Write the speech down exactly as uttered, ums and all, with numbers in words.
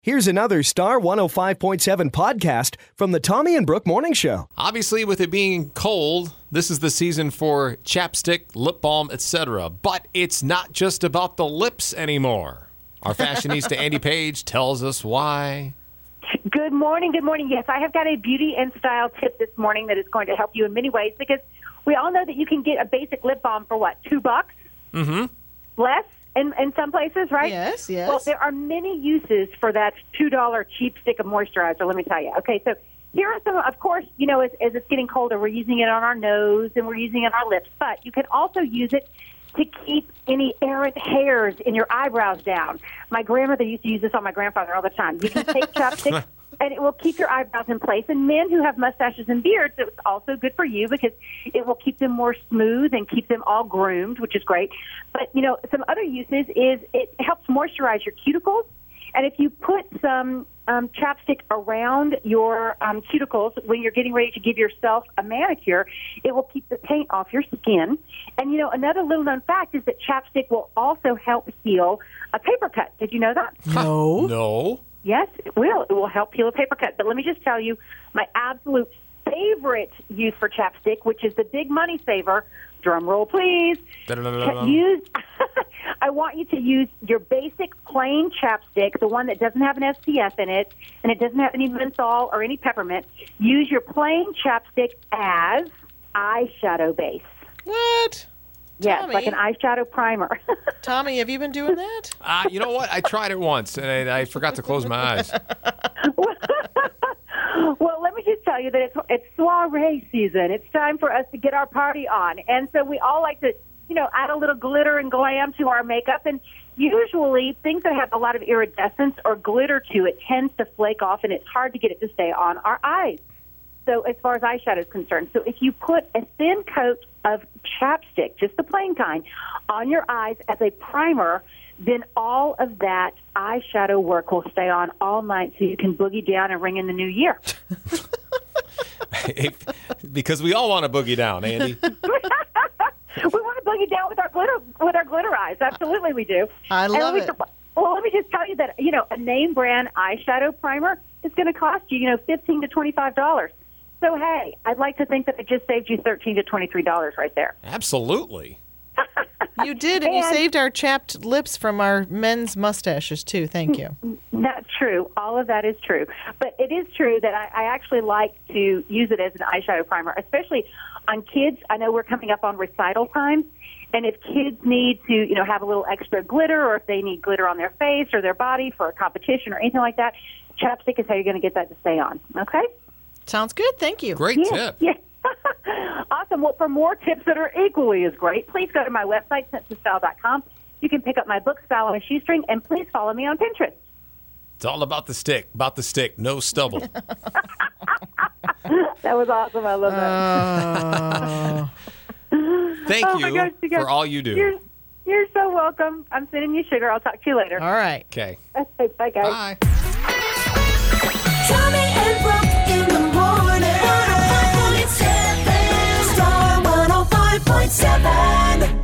Here's another Star one oh five point seven podcast from the Tommy and Brooke Morning Show. Obviously, with it being cold, this is the season for chapstick, lip balm, et cetera. But it's not just about the lips anymore. Our fashionista Andy Page tells us why. Good morning. Good morning. Yes, I have got a beauty and style tip this morning that is going to help you in many ways, because we all know that you can get a basic lip balm for what, two bucks? Mm-hmm. Less in, in some places, right? Yes, yes. Well, there are many uses for that two dollar cheap stick of moisturizer, let me tell you. Okay, so here are some, of course, you know, as, as it's getting colder, we're using it on our nose and we're using it on our lips, but you can also use it to keep any errant hairs in your eyebrows down. My grandmother used to use this on my grandfather all the time. You can take chapstick, and it will keep your eyebrows in place. And men who have mustaches and beards, it's also good for you because it will keep them more smooth and keep them all groomed, which is great. But, you know, some other uses is it helps moisturize your cuticles. And if you put some um, chapstick around your um, cuticles when you're getting ready to give yourself a manicure, it will keep the paint off your skin. And, you know, another little known fact is that chapstick will also help heal a paper cut. Did you know that? No. No. Yes, it will. It will help heal a paper cut. But let me just tell you, my absolute favorite use for chapstick, which is the big money saver, drum roll please, use, I want you to use your basic plain chapstick, the one that doesn't have an S P F in it, and it doesn't have any menthol or any peppermint. Use your plain chapstick as eyeshadow base. What? Yes, Tommy? like an eyeshadow primer. Tommy, have you been doing that? Uh, you know what? I tried it once, and I, I forgot to close my eyes. Well, let me just tell you that it's, it's soiree season. It's time for us to get our party on. And so we all like to, you know, add a little glitter and glam to our makeup. And usually things that have a lot of iridescence or glitter to it tends to flake off, and it's hard to get it to stay on our eyes. So as far as eyeshadow is concerned, so if you put a thin coat of chapstick, just the plain kind, on your eyes as a primer, then all of that eyeshadow work will stay on all night so you can boogie down and ring in the new year. Because we all want to boogie down, Andy. We want to boogie down with our glitter with our glitter eyes. Absolutely we do. I love we, it. Well, let me just tell you that, you know, a name brand eyeshadow primer is going to cost you, you know, fifteen to twenty-five dollars. So, hey, I'd like to think that it just saved you thirteen to twenty-three dollars right there. Absolutely. You did, and, and you saved our chapped lips from our men's mustaches, too. Thank you. That's true. All of that is true. But it is true that I, I actually like to use it as an eyeshadow primer, especially on kids. I know we're coming up on recital time, and if kids need to, you know, have a little extra glitter, or if they need glitter on their face or their body for a competition or anything like that, chapstick is how you're going to get that to stay on. Okay? Sounds good. Thank you. Great yeah, tip. Yeah. Awesome. Well, for more tips that are equally as great, please go to my website, sense of style dot com. You can pick up my book, Style on a Shoestring, and please follow me on Pinterest. It's all about the stick, about the stick, no stubble. That was awesome. I love that. Uh... Thank oh you, my gosh, you guys, for all you do. You're, you're so welcome. I'm sending you sugar. I'll talk to you later. All right. Okay. Okay, bye, guys. Bye. Tommy and Brooke in the morning. one oh five point seven Star one oh five point seven